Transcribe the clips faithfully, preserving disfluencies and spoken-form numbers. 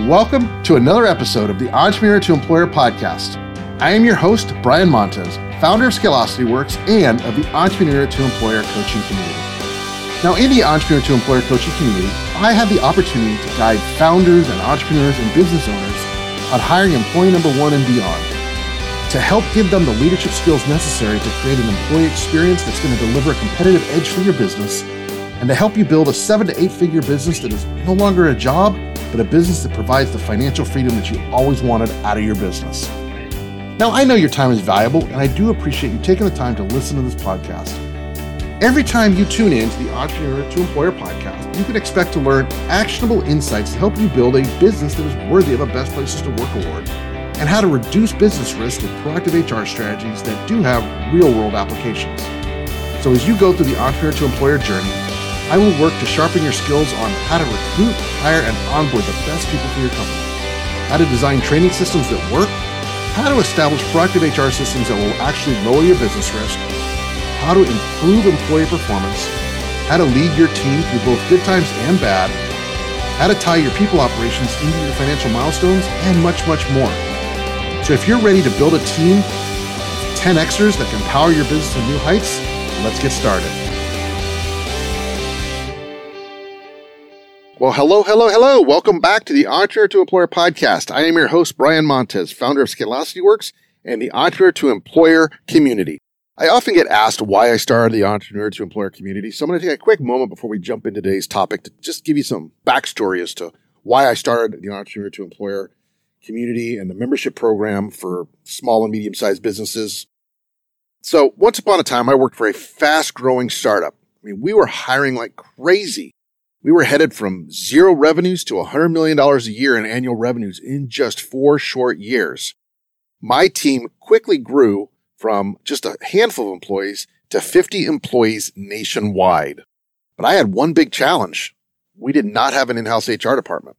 Welcome to another episode of the Entrepreneur to Employer podcast. I am your host, Brian Montez, founder of Scalosity Works and of the Entrepreneur to Employer coaching community. Now, in the Entrepreneur to Employer coaching community, I have the opportunity to guide founders and entrepreneurs and business owners on hiring employee number one and beyond, to help give them the leadership skills necessary to create an employee experience that's going to deliver a competitive edge for your business, and to help you build a seven to eight figure business that is no longer a job, but a business that provides the financial freedom that you always wanted out of your business. Now, I know your time is valuable, and I do appreciate you taking the time to listen to this podcast. Every time you tune in to the Entrepreneur to Employer podcast, you can expect to learn actionable insights to help you build a business that is worthy of a Best Places to Work award, and how to reduce business risk with proactive H R strategies that do have real-world applications. So as you go through the Entrepreneur to Employer journey, I will work to sharpen your skills on how to recruit, hire, and onboard the best people for your company, how to design training systems that work, how to establish proactive H R systems that will actually lower your business risk, how to improve employee performance, how to lead your team through both good times and bad, how to tie your people operations into your financial milestones, and much, much more. So if you're ready to build a team of ten Xers that can power your business to new heights, let's get started. Well, hello, hello, hello. Welcome back to the Entrepreneur to Employer podcast. I am your host, Brian Montez, founder of Scalosity Works and the Entrepreneur to Employer community. I often get asked why I started the Entrepreneur to Employer community, so I'm going to take a quick moment before we jump into today's topic to just give you some backstory as to why I started the Entrepreneur to Employer community and the membership program for small and medium-sized businesses. So once upon a time, I worked for a fast-growing startup. I mean, we were hiring like crazy. We were headed from zero revenues to one hundred million dollars a year in annual revenues in just four short years. My team quickly grew from just a handful of employees to fifty employees nationwide. But I had one big challenge. We did not have an in-house H R department.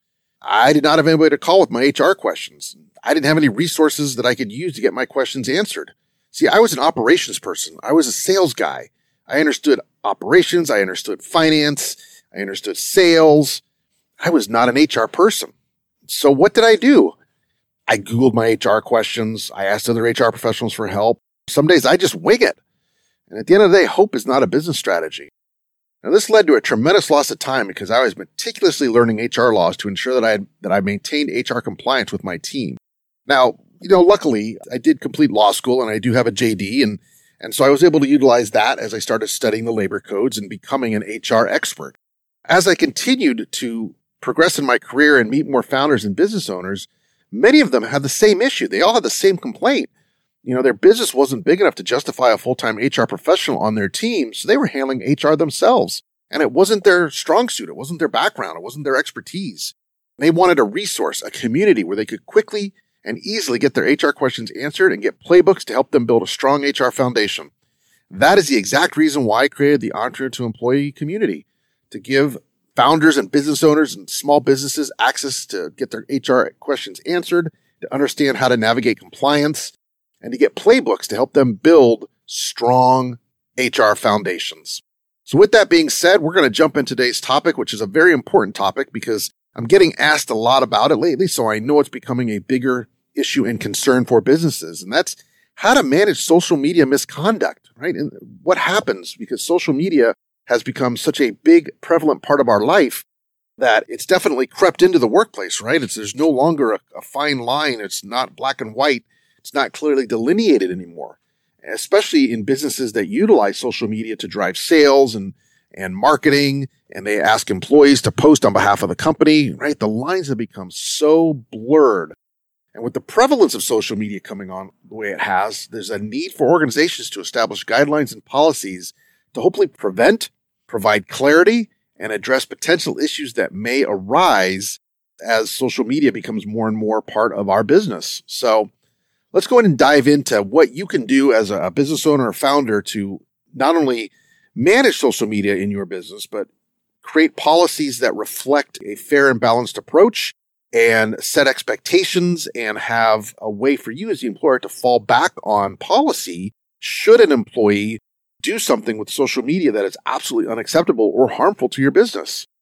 I did not have anybody to call with my H R questions. I didn't have any resources that I could use to get my questions answered. See, I was an operations person. I was a sales guy. I understood operations. I understood finance. I understood sales. I was not an H R person. So what did I do? I Googled my H R questions. I asked other H R professionals for help. Some days I just wing it. And at the end of the day, hope is not a business strategy. Now, this led to a tremendous loss of time because I was meticulously learning H R laws to ensure that I had, that I maintained H R compliance with my team. Now, you know, luckily, I did complete law school and I do have a J D, and, and so I was able to utilize that as I started studying the labor codes and becoming an H R expert. As I continued to progress in my career and meet more founders and business owners, many of them had the same issue. They all had the same complaint. You know, their business wasn't big enough to justify a full-time H R professional on their team, so they were handling H R themselves. And it wasn't their strong suit. It wasn't their background. It wasn't their expertise. They wanted a resource, a community where they could quickly and easily get their H R questions answered and get playbooks to help them build a strong H R foundation. That is the exact reason why I created the Entrepreneur to Employee community, to give founders and business owners and small businesses access to get their H R questions answered, to understand how to navigate compliance, and to get playbooks to help them build strong H R foundations. So with that being said, we're going to jump into today's topic, which is a very important topic because I'm getting asked a lot about it lately, so I know it's becoming a bigger issue and concern for businesses, and that's how to manage social media misconduct, right? And what happens because social media has become such a big, prevalent part of our life that it's definitely crept into the workplace, right? It's, there's no longer a, a fine line. It's not black and white. It's not clearly delineated anymore, especially in businesses that utilize social media to drive sales and, and marketing, and they ask employees to post on behalf of the company, right? The lines have become so blurred. And with the prevalence of social media coming on the way it has, there's a need for organizations to establish guidelines and policies to hopefully prevent, provide clarity, and address potential issues that may arise as social media becomes more and more part of our business. So let's go ahead and dive into what you can do as a business owner or founder to not only manage social media in your business, but create policies that reflect a fair and balanced approach and set expectations and have a way for you as the employer to fall back on policy should an employee do something with social media that is absolutely unacceptable or harmful to your business.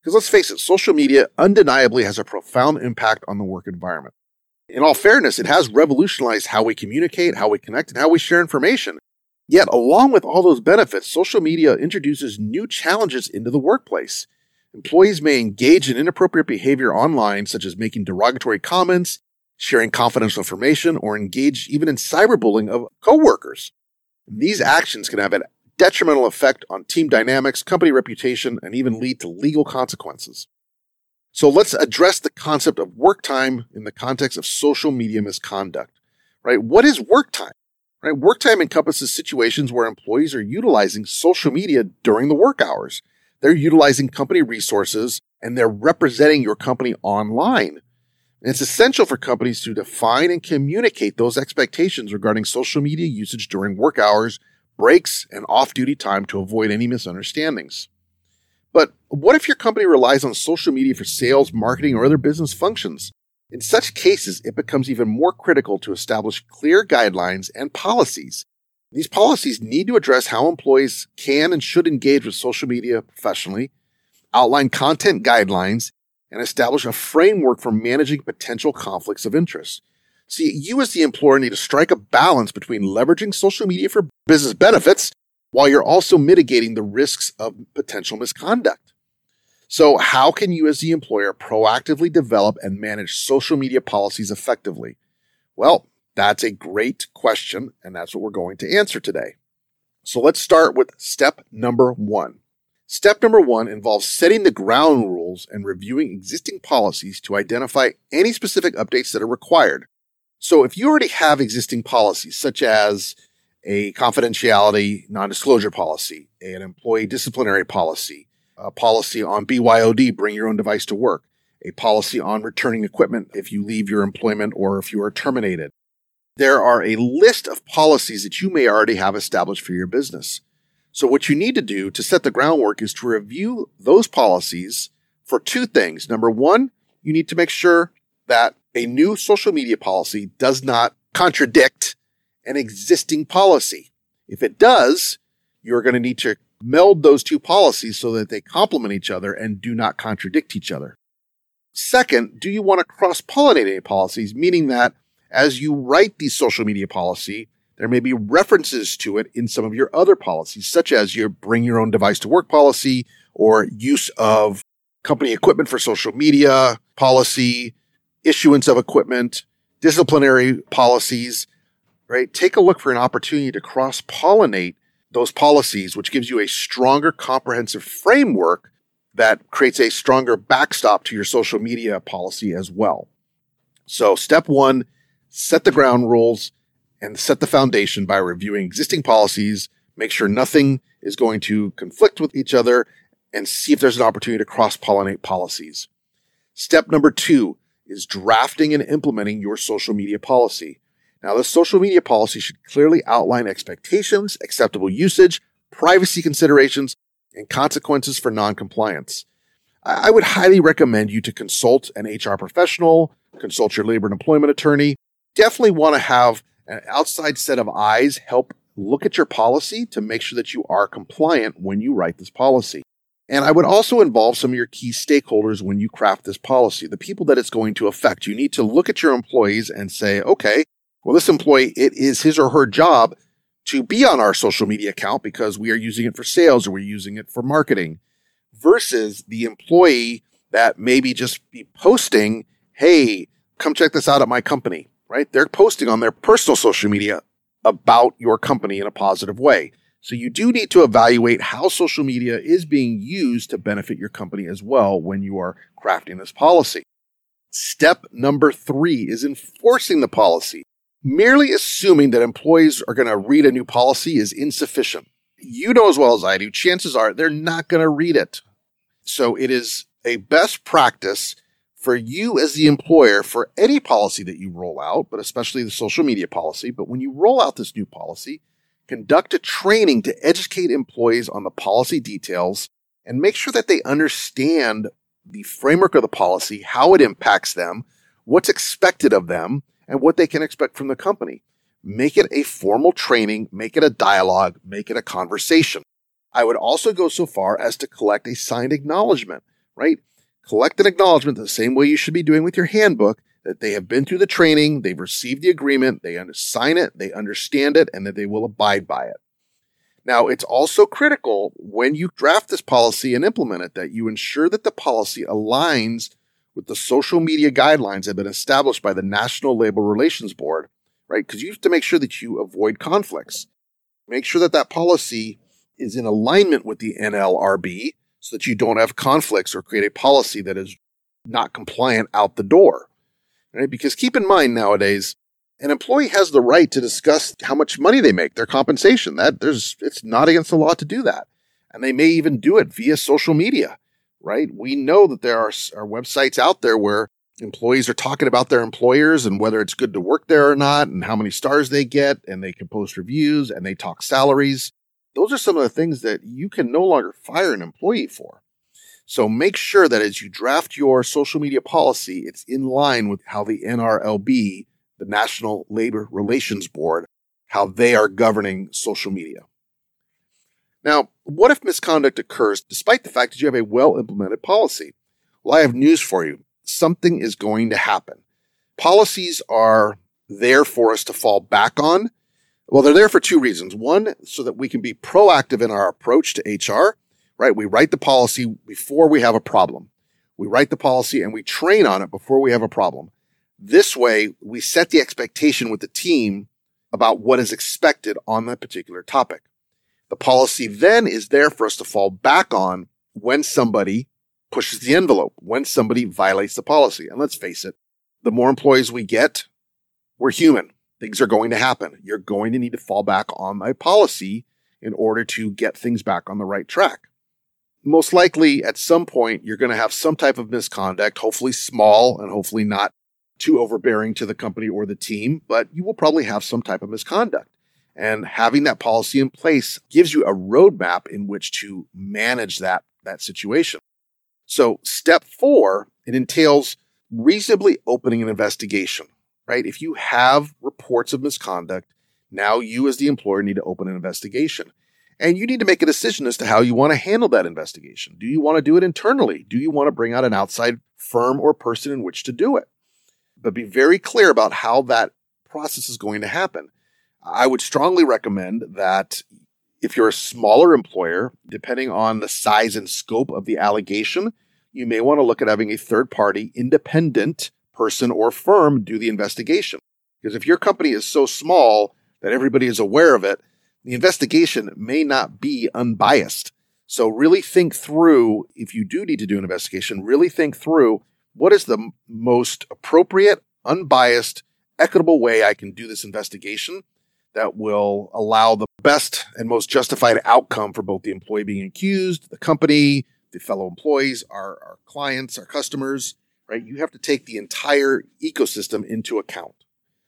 Because let's face it, social media undeniably has a profound impact on the work environment. In all fairness, it has revolutionized how we communicate, how we connect, and how we share information. Yet, along with all those benefits, social media introduces new challenges into the workplace. Employees may engage in inappropriate behavior online, such as making derogatory comments, sharing confidential information, or engage even in cyberbullying of coworkers. These actions can have a detrimental effect on team dynamics, company reputation, and even lead to legal consequences. So let's address the concept of work time in the context of social media misconduct. Right? What is work time? Right? Work time encompasses situations where employees are utilizing social media during the work hours. They're utilizing company resources and they're representing your company online. And it's essential for companies to define and communicate those expectations regarding social media usage during work hours, breaks, and off-duty time to avoid any misunderstandings. But what if your company relies on social media for sales, marketing, or other business functions? In such cases, it becomes even more critical to establish clear guidelines and policies. These policies need to address how employees can and should engage with social media professionally, outline content guidelines, and establish a framework for managing potential conflicts of interest. See, you as the employer need to strike a balance between leveraging social media for business benefits while you're also mitigating the risks of potential misconduct. So how can you as the employer proactively develop and manage social media policies effectively? Well, that's a great question, and that's what we're going to answer today. So let's start with step number one. Step number one involves setting the ground rules and reviewing existing policies to identify any specific updates that are required. So if you already have existing policies, such as a confidentiality non-disclosure policy, an employee disciplinary policy, a policy on B Y O D, bring your own device to work, a policy on returning equipment if you leave your employment or if you are terminated, there are a list of policies that you may already have established for your business. So what you need to do to set the groundwork is to review those policies for two things. Number one, you need to make sure that a new social media policy does not contradict an existing policy. If it does, you're going to need to meld those two policies so that they complement each other and do not contradict each other. Second, do you want to cross-pollinate any policies, meaning that as you write the social media policy, there may be references to it in some of your other policies, such as your bring your own device to work policy or use of company equipment for social media policy, issuance of equipment, disciplinary policies, right? Take a look for an opportunity to cross-pollinate those policies, which gives you a stronger comprehensive framework that creates a stronger backstop to your social media policy as well. So step one, set the ground rules and set the foundation by reviewing existing policies, make sure nothing is going to conflict with each other, and see if there's an opportunity to cross-pollinate policies. Step number two is drafting and implementing your social media policy. Now, the social media policy should clearly outline expectations, acceptable usage, privacy considerations, and consequences for non-compliance. I would highly recommend you to consult an H R professional, consult your labor and employment attorney. Definitely want to have an outside set of eyes help look at your policy to make sure that you are compliant when you write this policy. And I would also involve some of your key stakeholders when you craft this policy, the people that it's going to affect. You need to look at your employees and say, okay, well, this employee, it is his or her job to be on our social media account because we are using it for sales or we're using it for marketing, versus the employee that maybe just be posting, hey, come check this out at my company, right? They're posting on their personal social media about your company in a positive way. So you do need to evaluate how social media is being used to benefit your company as well when you are crafting this policy. Step number three is enforcing the policy. Merely assuming that employees are going to read a new policy is insufficient. You know as well as I do, chances are they're not going to read it. So it is a best practice for you as the employer for any policy that you roll out, but especially the social media policy. But when you roll out this new policy, conduct a training to educate employees on the policy details and make sure that they understand the framework of the policy, how it impacts them, what's expected of them, and what they can expect from the company. Make it a formal training, make it a dialogue, make it a conversation. I would also go so far as to collect a signed acknowledgement right? Collect an acknowledgement the same way you should be doing with your handbook, that they have been through the training, they've received the agreement, they sign it, they understand it, and that they will abide by it. Now, it's also critical when you draft this policy and implement it that you ensure that the policy aligns with the social media guidelines that have been established by the National Labor Relations Board, right? Because you have to make sure that you avoid conflicts. Make sure that that policy is in alignment with the N L R B so that you don't have conflicts or create a policy that is not compliant out the door, right? Because keep in mind nowadays, an employee has the right to discuss how much money they make, their compensation. That there's, it's not against the law to do that. And they may even do it via social media, right? We know that there are, are websites out there where employees are talking about their employers and whether it's good to work there or not and how many stars they get, and they can post reviews and they talk salaries. Those are some of the things that you can no longer fire an employee for. So make sure that as you draft your social media policy, it's in line with how the N R L B, the National Labor Relations Board, how they are governing social media. Now, what if misconduct occurs despite the fact that you have a well-implemented policy? Well, I have news for you. Something is going to happen. Policies are there for us to fall back on. Well, they're there for two reasons. One, so that we can be proactive in our approach to H R, right? We write the policy before we have a problem. We write the policy and we train on it before we have a problem. This way, we set the expectation with the team about what is expected on that particular topic. The policy then is there for us to fall back on when somebody pushes the envelope, when somebody violates the policy. And let's face it, the more employees we get, we're human. Things are going to happen. You're going to need to fall back on a policy in order to get things back on the right track. Most likely, at some point, you're going to have some type of misconduct, hopefully small and hopefully not too overbearing to the company or the team, but you will probably have some type of misconduct. And having that policy in place gives you a roadmap in which to manage that, that situation. So step four, it entails reasonably opening an investigation, right? If you have reports of misconduct, now you as the employer need to open an investigation. And you need to make a decision as to how you want to handle that investigation. Do you want to do it internally? Do you want to bring out an outside firm or person in which to do it? But be very clear about how that process is going to happen. I would strongly recommend that if you're a smaller employer, depending on the size and scope of the allegation, you may want to look at having a third-party independent person or firm do the investigation. Because if your company is so small that everybody is aware of it, the investigation may not be unbiased. So really think through, if you do need to do an investigation, really think through what is the most appropriate, unbiased, equitable way I can do this investigation that will allow the best and most justified outcome for both the employee being accused, the company, the fellow employees, our, our clients, our customers, right? You have to take the entire ecosystem into account.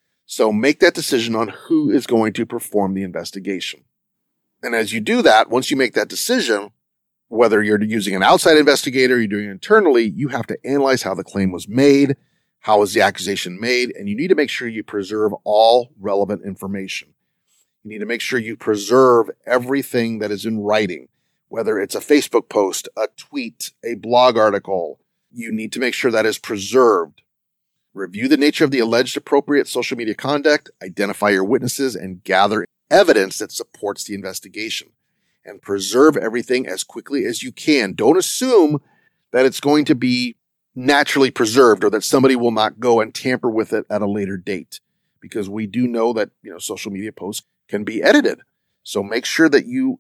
So make that decision on who is going to perform the investigation. And as you do that, once you make that decision, whether you're using an outside investigator, you're doing it internally, you have to analyze how the claim was made, how was the accusation made, and you need to make sure you preserve all relevant information. You need to make sure you preserve everything that is in writing, whether it's a Facebook post, a tweet, a blog article. You need to make sure that is preserved. Review the nature of the alleged appropriate social media conduct, identify your witnesses, and gather evidence that supports the investigation. And preserve everything as quickly as you can. Don't assume that it's going to be naturally preserved or that somebody will not go and tamper with it at a later date, because we do know that, you know, social media posts can be edited. So make sure that you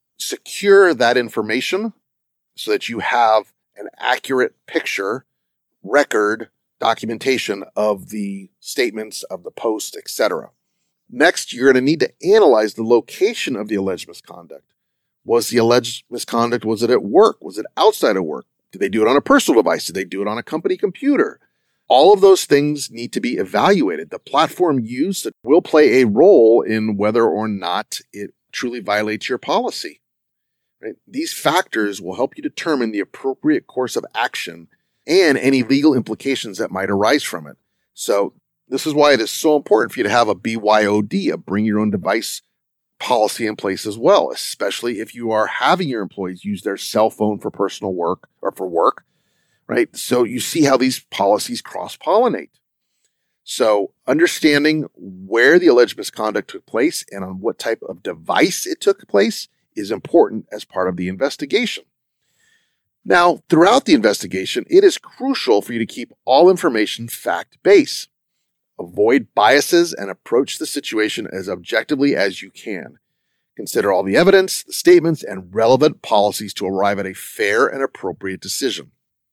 secure that information so that you have an accurate picture, record, documentation of the statements, of the post, et cetera. Next, you're going to need to analyze the location of the alleged misconduct. Was the alleged misconduct, was it at work? Was it outside of work? Did they do it on a personal device? Did they do it on a company computer? All of those things need to be evaluated. The platform used will play a role in whether or not it truly violates your policy. Right? These factors will help you determine the appropriate course of action and any legal implications that might arise from it. So this is why it is so important for you to have a B Y O D, a bring your own device policy in place as well, especially if you are having your employees use their cell phone for personal work or for work, right? So you see how these policies cross-pollinate. So understanding where the alleged misconduct took place and on what type of device it took place is important as part of the investigation. Now, throughout the investigation, it is crucial for you to keep all information fact-based. Avoid biases and approach the situation as objectively as you can. Consider all the evidence, the statements, and relevant policies to arrive at a fair and appropriate decision.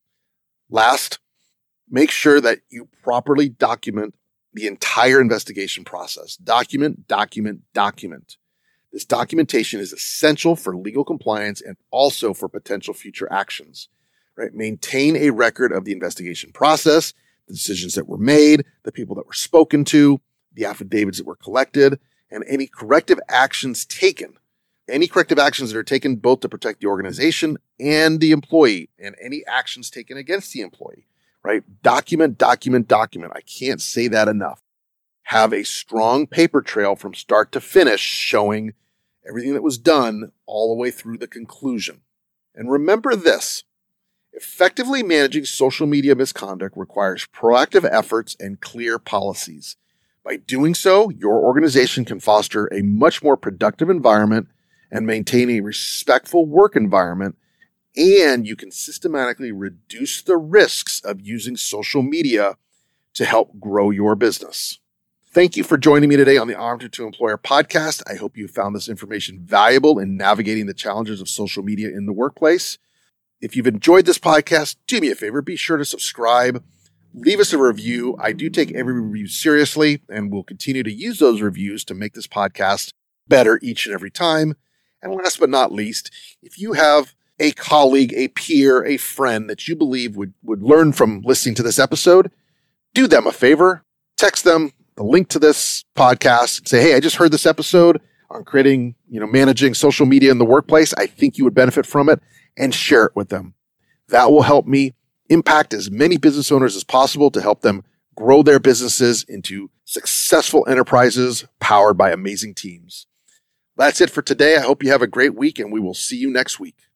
Last, make sure that you properly document the entire investigation process. Document, document, document. This documentation is essential for legal compliance and also for potential future actions. Right? Maintain a record of the investigation process, the decisions that were made, the people that were spoken to, the affidavits that were collected, and any corrective actions taken. Any corrective actions that are taken both to protect the organization and the employee, and any actions taken against the employee. Right? Document, document, document. I can't say that enough. Have a strong paper trail from start to finish showing everything that was done all the way through the conclusion. And remember this, effectively managing social media misconduct requires proactive efforts and clear policies. By doing so, your organization can foster a much more productive environment and maintain a respectful work environment, and you can systematically reduce the risks of using social media to help grow your business. Thank you for joining me today on the Armchair to Employer podcast. I hope you found this information valuable in navigating the challenges of social media in the workplace. If you've enjoyed this podcast, do me a favor, be sure to subscribe, leave us a review. I do take every review seriously and will continue to use those reviews to make this podcast better each and every time. And last but not least, if you have a colleague, a peer, a friend that you believe would, would learn from listening to this episode, do them a favor, text them the link to this podcast and say, hey, I just heard this episode on creating, you know, managing social media in the workplace. I think you would benefit from it, and share it with them. That will help me impact as many business owners as possible to help them grow their businesses into successful enterprises powered by amazing teams. That's it for today. I hope you have a great week, and we will see you next week.